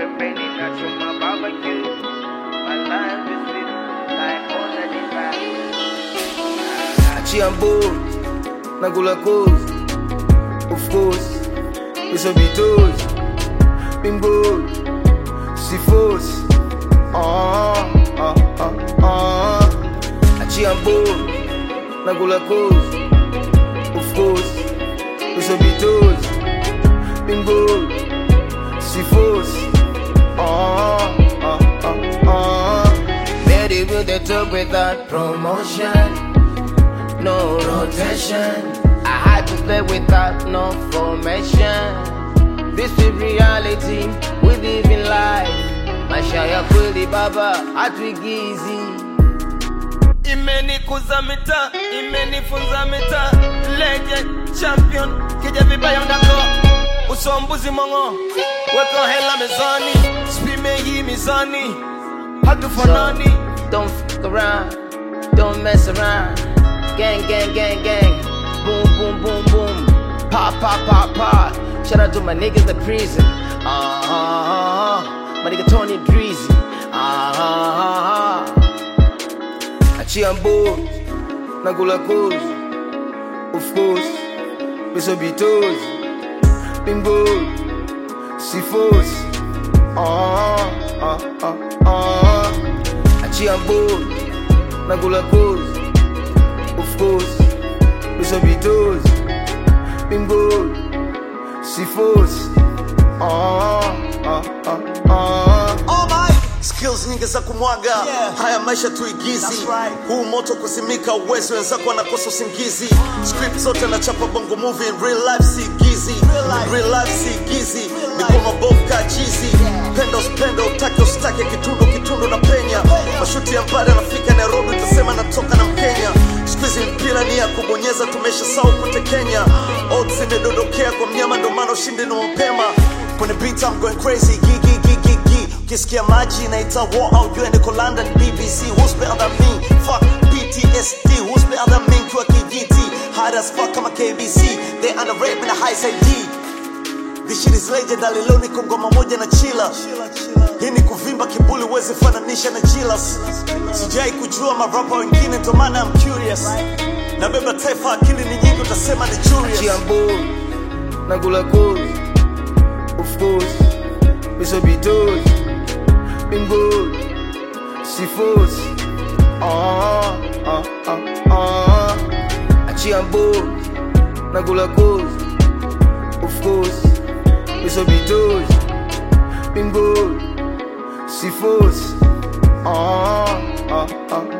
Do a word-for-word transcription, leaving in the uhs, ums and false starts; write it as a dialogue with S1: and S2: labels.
S1: pepperoni na chuma barbecue. My life is lit like all of the time.
S2: Achia bold, nakula coast. Of course, it's a betos. Bimbo, si force. Ah, ah, ah, ah. Achia bold, nakula coast. Of course, it's a betos. Bimbo, si force. Ah, ah, ah, ah. Very good at top without promotion. No rotation. I had to play without no formation. This is reality, we live in life. Maisha ya kweli baba, hatuigizi.
S3: Imenikuza mita, imenifunza mita. Legend, champion, kija vibaya unako. Usombuzi mongo, weka hela mezani. Spime hii mizani, hatufanani.
S2: So, don't fuck around, don't mess around. Gang, gang, gang, gang. Boom, boom, boom, boom. Pop, pop, pop, pop. Shout out to my niggas in prison. Uh-huh. My nigga Tony Dreezy. Uh-huh. Achia bold, nakula coast. Of course, Mister Betos. Bimbo, si force. Uh-huh. Uh-huh. Uh-huh. Achia bold, nakula coast. Of course, Mister Betos. Bimbo, si force. Ah, ah, ah, ah.
S4: All my skills nyingi za kumwaga, yeah. Haya maisha tuigizi, right. Huu moto kusimika uwezo wenzako wanakosa usingizi. Script zote na chapa bongo movie, in real life siigizi. In real life siigizi, niko mabovu kajizi. Pendo spendo, utake usitake, kitundu kitundu na penya. Mashuti ya mbali nafika Nairobi, utasema natoka na Mkenya. Squeeze mpira ni ya kubonyeza, tumesha sawa kutekenya. Odds imedodokea kwa mnyama, ndo maana ushindi ni mapema. Kwenye beat I'm going crazy, gi gi gi gi gi. Ukisikia maji naita war au jua niko London B B C. Who's better than me? Fuck P T S D. Who's better than me? Kwa kijiti hard as fuck kama K B C. They underrate me na high side D. This shit is legendary, leo niko ngoma moja na chila. Hii ni kuvimba kibuli, wezi fananisha na jilas. Sijai kujua marapa wengine, ndo maana I'm curious. Nabeba taifa, akili ni nyingi, utasema ni curious.
S2: Achia bold, nakula coast. Of course, Mister Betos. Bimbo, si force. Ah, ah, ah, ah. Achia bold, nakula coast. Of course, Mister Betos. Bimbo, si force. Ah, ah, ah.